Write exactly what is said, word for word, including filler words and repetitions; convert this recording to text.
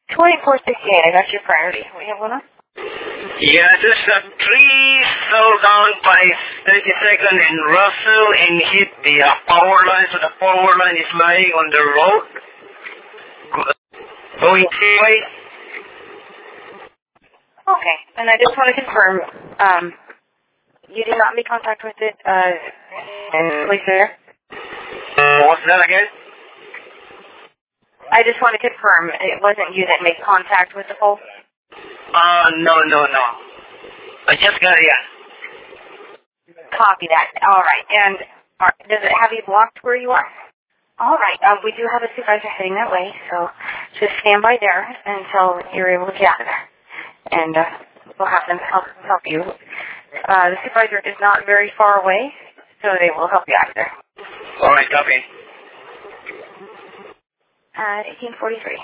twenty-four sixty-eight, I got your priority. We have one on? Yeah, there's a tree fell down by thirty-second in Russell and hit the uh, power line, so the power line is lying on the road. Going away. Okay, and I just want to confirm, um, you did not make contact with it, uh, and police there? What's that again? I just want to confirm it wasn't you that made contact with the pole? Uh, no, no, no. I just got here. Copy that. All right. And are, does it have you blocked where you are? All right. Um, we do have a supervisor heading that way, so just stand by there until you're able to get out of there. And uh, we'll have them help, help you. Uh, the supervisor is not very far away, so they will help you out of there. All right, copy. Uh, eighteen forty-three.